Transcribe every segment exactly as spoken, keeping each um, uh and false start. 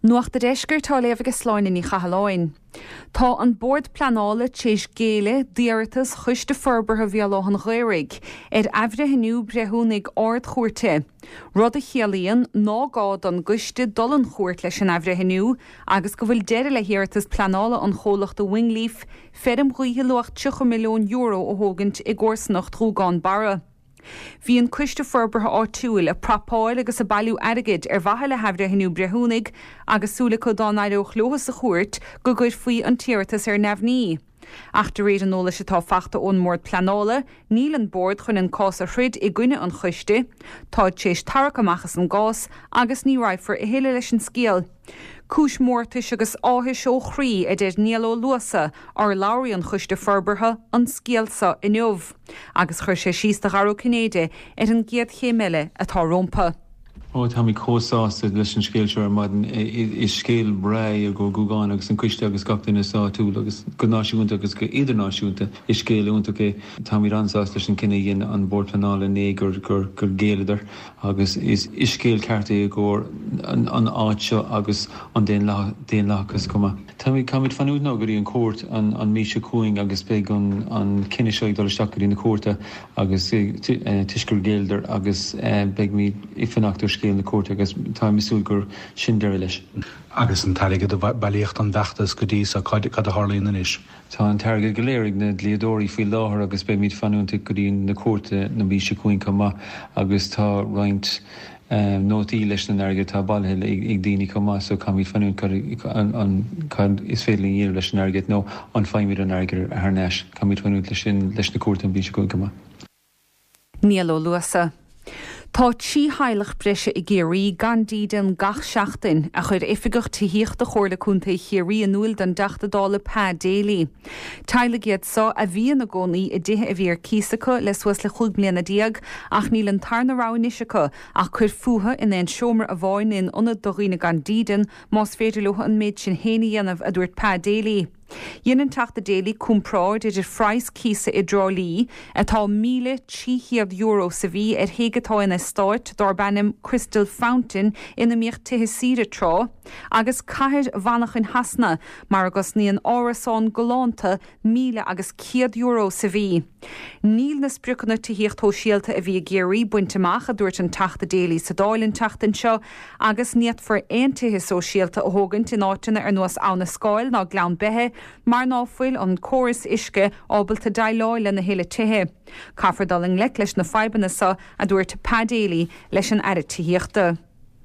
Nuach de deisgur tá léamh agus sláin in í chahaláin. Tá an board planála téis géile díartas chuis de forbartha bhealóhan ghéirigh ar eimhre hinniu brethúnig ard chuirte. Rud a chéalaíonn ná gád an guiste dul an chuirt leis an eimhre hinniu agus go bhfuil deire le hiartas planála an cholacht do Winglíf ferm chuoithe luach tucha milliún euro ó thógant i gcórsnacht trúgáin bara. Bhí an cuiste forbartha áitiúil a prapáil agus a bailú airgid ar bhaithe le heimhre hinniu brethúnig agus súla go dá éireoch luchas a chuirt go gcuid faoi an tíortas ar neamhní. Ach de réad an nóla se tá fachta ón mór planála, níl an board chun an cás a chrid i gcuine an chuiste, tá tééis tarach amachchas an gás agus ní raibhar i héile leis an scéal. Cúis mórtais agus áthis ó chrí a déir níl ó luasa ar labhraí an chuiste forbartha an scéalsa in neomh, agus chuir sé síos de garú cinnéide ar an gcéad chéimiile atá rompa. Ó tá mí cósáasta leis an scéil seoir maidin is scéal bra a go gúgáin agus an cuiste agus gachtainna sáú agus go náisiúnta agus go idirnáisiúnta is scéal úntaché tá mí ransáasta leis an cinenne dhéana an bord planála né gur gur gur géaladar agus is is scéal cearta a ggóir an áit seo agus an déon lechas cuma. Tá mí camid fanúd ná gurí an cóirt an an míse cuaing agus be an an cinenne seoigh dul isteach í na cóirta agus tuisgur géaladar agus beag mí ifannachtar scéal na cóirte agus tá misúil gur sin deir leis. Agus an taige do bailíocht an bheachtas go dtí a cad a tharlaíonn inis. Tá an taige go léirigh na dlíodóirí faoi láthair agus be míad fanúnta go dtíon na cóirte na bhí se cuain cumá agus tá roinnt nótaí leis na airge tá bailthe ag daoine cumá so cá míad fanún an is féidir íar leis an airge nó an feimimiid an airge ar neis cá míad fanún leis leis na cóirte an bhí se cuain cumá. Níl ó luasa. Tá tí heileach breise i géirí gan díden gach seachtain a chuir ifigach tíhíocht a chóirla chunta chéirí an núil den deachtadála pá déalaí. Teile géad sa a bhíon na gcónaí i dithe a bhíar císacha le suas le chuig bliana diaag ach níl an tarna ráinisecha ach chuir fuha in éon seomar a bháin in ionad do riine gan díden más féidir lutha an méid sin héine dhéanamh a dúirt pá déalaí. Dhéanann teachta déalaí cúmpráid idir phrais císa i drálíí atá míle tríchéad euro sa bhí ar héigetá ina stáit dar bennim Crystal Fountain ina míocht tuthe síre trá, agus caiir bhanach in hasna mar agus níon árasán golánta míle agus céad euro sa bhí. Níl na sprúcanna tuíocht síalta a bhí géirí buinteach a dúirt an teachta déalaí sa dáilinn teachtain seo agus níiad for aon tuthe sóisialta a thógant in áitina ar nuas anna scáil ná gleann bethe mar náfuil an córas isce ábalta dailáil na héile tuthe. Caafar daling le leis na feibanna sa a dúirt pá déalaí leis an airad tííochta.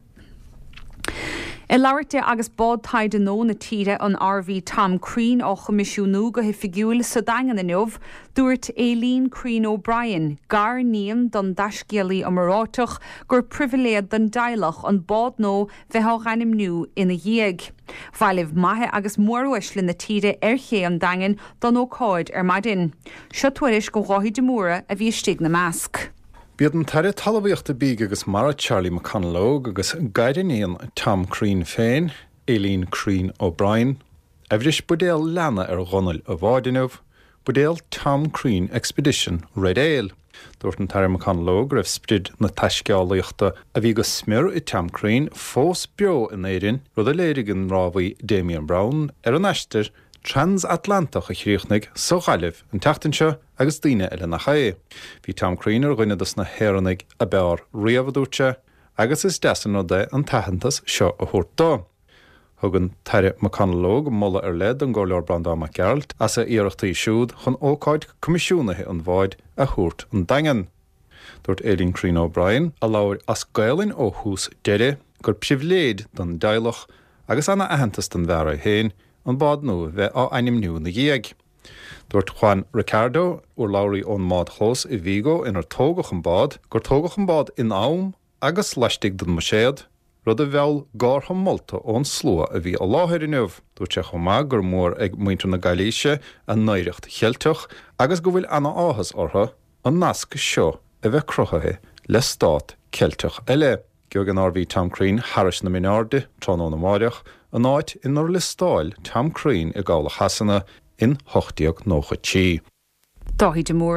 I labharte agus bád taide nó na tíre an R V Tom Crean ó chomisisiúnú go hi figiúil sa dagan na neomh, dúirt Aileen Crean O'Brien, gar níam don daiscéalaí am maráteach gur priviléad den dailech an bád nó bheitá ganim nú ina dhéag. Bhailibh maithe agus mórhuislin na tíre ar ché an dagan don ócáid ar maidin. Seo tuairis go ráthí de móra a bhí stig na measc. Bíad an taire talmhaíochta bíg agus mara Charlie McConnell agus gaiidirníon Tom Crean féin, Aileen Crean O'Brien, Eibhris budéal leanna ar ghonal a bháidinemh, budéal Tom Crean Expedition Red Ale. Dúirt an taire McConnell raibh sprid na taisceálaíochta a bhí go smir i Tom Crean fós beo in éirin rud a léirigh an rábhaí Damien Brown ar an eistir transatlantach a chríochnig so ghailibh an teachtain seo agus daoine eile nach chaé. Bhí Tom Crean ar ghuiineadas na hérannig a bear riamhadúte agus is deasan nó de an tahantas seo a thuirt dá. Thugann taire McConnell go molla ar lead an ggóleor Brandá Mac Gerald as a iarachtaí siúd chun ócáid comisiúnathe an bháid a thuirt an dagan. Dúirt Aileen Crean O'Brien a labhair as gailinn ó hús deire gur psibléad don dailech agus anna ahantas den bhera héin an bád nó bheith á ainim nniu na dhéag. Dúirt Juan Ricardo úr labhraí ón mád chlós i Vigo inar tógach an bád, gur tógach an bád in am agus leistigh don muséad, rud a bheall gártha molta ón slua a bhí a láthair inniuh. Dúirt sé chomá gur mór ag muintir na Gailíse a néireacht cheilteach agus go bhfuil anna áthas ortha an nasc seo a bheith crothathe le stát ceilteach eile. Georg an R V Tom Crean Harris na Minardi, Trónó na Máireach, an áit inar le stáil Tom Crean i gála hasanna in hochtíoch nócha tí. Dáhí de móra.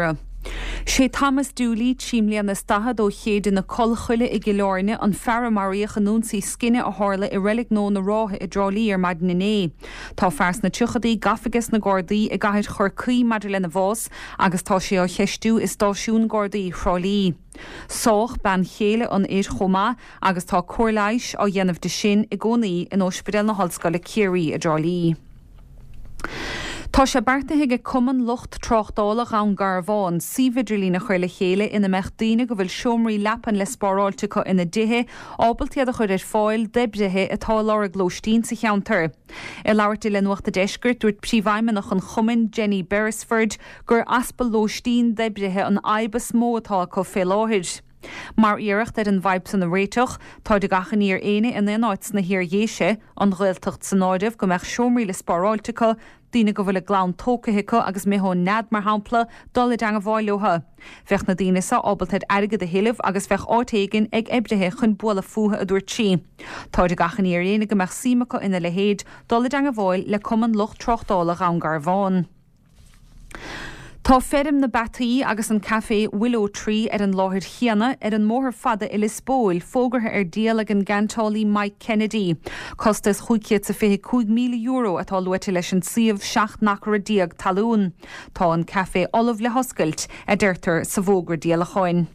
sé Thomas Dooley tíimlíon na stathe ó chéad na colchuile i gilárne an fear maríoch an núnsaí scinne a hála i relic nó na ráthe i drálíí ar maidin inné. Tá fers na tuchadaí gafagus na Gardaí i gaiid churcaí maidir le na bhós agus tá sé á cheistú is stáisiún Gardaí chrálíí. Sách ban chéile an éir chomá agus tá cuairleis á dhéanamh de sin i gcónaí in ospidéal na hallscoile Ciarí i drálíí. Tá sé bertathe go cuman lucht trochtála an Garbháin sividrlí na chuirla chéile ina meachtaíine go bhfuil siomraí lepan le spáráiltecha ina dithe ábaltíad a chuir ar fáil debrithe atá lára glóistín sa cheantar. I leabhartaí le nuachta deisgurt dúirt príomhhaimimeach an chumann Jenny Beresford gur aspal lóistín debrithe an aibas mó atá có fé láthir. Mar iirecht ar an bhaib san na réiteach, tá de gachan íar éine in éáit na hir dhéise an ghilteacht san áideh go meach siomraí le spáráiltecha dína go bhfuil glán tócathicha agus méthó nead mar hampla dul ang a bháileotha. Bheith na daine sa ábaltaid aige de héileh agus bheith átéigen ag ebrithe chun bula futha a dúirt sí. Tá de gachan íar éine go meach síimecha ina le héad dul ang a bháil le cuman lucht trochtála an Garbháin. Tá ferim na bataí agus an café Willow Tree ar an láthir chiana ar an móthir fada i Lisbóil fógartha ar díalag an gantálaí Mike Kennedy. Costas chuice sa fé cúig míle euro atá luite leis an siomh seach nachra díag talún. Tá an café Olive le hoscailt a deirtar sa bhógar díal a cháin.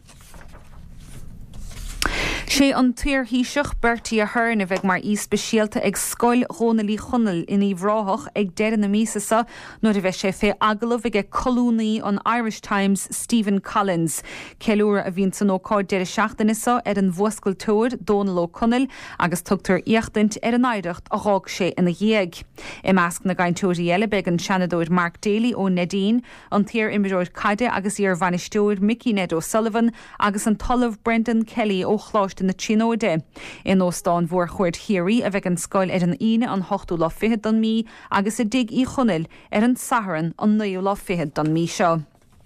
sé an tír híiseach bertí a thurna bheith mar í speisialta ag scoil rónalí chunal in í bhráthach ag deireadh na mísasa nuair a bheith sé fé agalah ag colúnaí an Irish Times Stephen Collins. Ceiliúra a bhíonn san ócáid deire seachtainisa ar an bhuascail tóir Donal O'Connell agus tugtar íochtaint ar an aireacht a rág sé ina dhéag. I measc na gaintúirí eile beag an seanadóir Mark Daly ó Nadine, an tír imimeoir caide agus ar bhainisteoir Mickey Ned O'Sullivan agus an talamh Brendan Kelly ó chláiste na Chinóide. In óstáin bhuair chuirt Chiarí a bheith an scoil ar an ine an hochtú lá fihead don mí agus i dig í chunil ar an saharan an naú lá fihead don mí seo.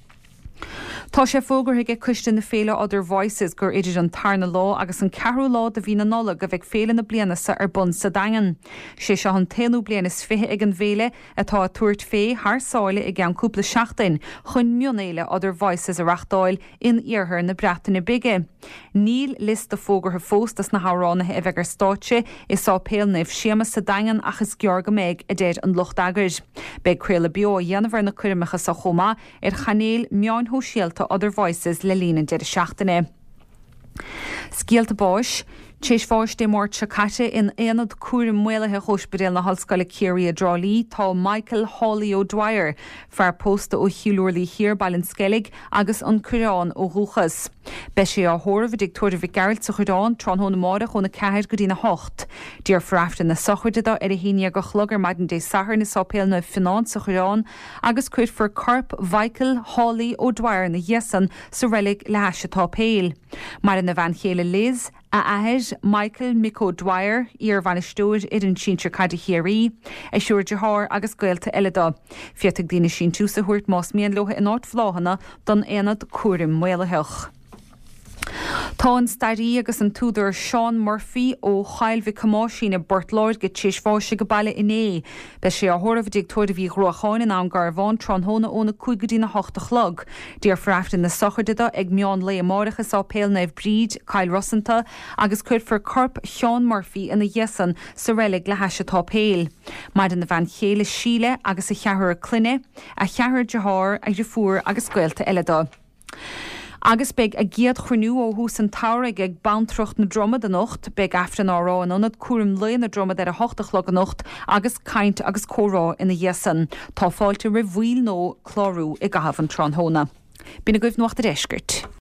Tá sé fógartha ag cuiste na féile Other Voices gur idir an tarna lá agus an ceathrú lá de bhí na nola go bheith féile na blianasa ar bun sa dagan. Sé seo an téanú blianas fithe ag an bhéile atá tuairt fé thsáile i gceann cúpla seachtain chun mionéile Other Voices a reachtáil in iarthar na breatainna bige. Níl list de fógartha fóstas na háránathe a bheith ar stáitse is á péalnaibh siamas sa dagan achas geor go méid a déad an lucht agad. Beidh cruile bio dhéanamhar na cuireamacha sa chomá ar chanéal meáin ho síalta Other Voices le lína dead seachtainna. Scialta báis, téis fáis dé mórt se caite in éanad cuairim muilethe hospidéal na hallscoile Ciarí a Drálí tá Michael Hawley O'Dwyer fear pósta ó chiúirlaí hir bailin skellig agus an cuireán ó rúchas. Be sé á thóramh dictóir bhí geilt sa chudáin tronthóna máda chuna ceithir go dtína hocht. Díar frafta na sochuirda ar a híine go chlog ar maidin dé sahar na sápéal na finán sa chudáin agus cuid for Corp Michael Hawley O'Dwyer na Yesan sa relic le heisitá péil. Mar in na bhain chéile Liz a ahead Michael Mick O'Dwyer ar bhainisteoir ar an síntir cad Chiarí, é siúr de thar agus gailta eiledá. Fiatag dína sin tú sa thuirt más mian lotha in áit fláhanna don éanad cuairim muiletheach. Tá an stairí agus an túidir Sean Murphy ó chailmhí camáisína Burtláid go téis fáise go baile iné. Be sé a thóramh dictóir a bhí ruacháin in an Garbháin tronthóna óna chuig dína hochta chlog. Díar frafta na sochuirda ag meán le amárachas á péalnaibh bríd Kyle Rossanta agus cuid for Corp Sean Murphy ina Yesan sa relic le heisitá péil. Mar in na bhain chéile síle agus a cheathair a cluine, a cheathair de thar ag de fuair agus gailta eiledá. Agus beag a giad chruinú ó hús an táraigh ag bantrocht na droma den nocht, beag aftan árá an anad cuairim le na droma ar a hochtachlog an nocht agus caint agus córá ina Yesan. Tá fáilte rih bhuiil nó chlárú i gahabh an tronthóna. Bína goibh nuachta deisgurt.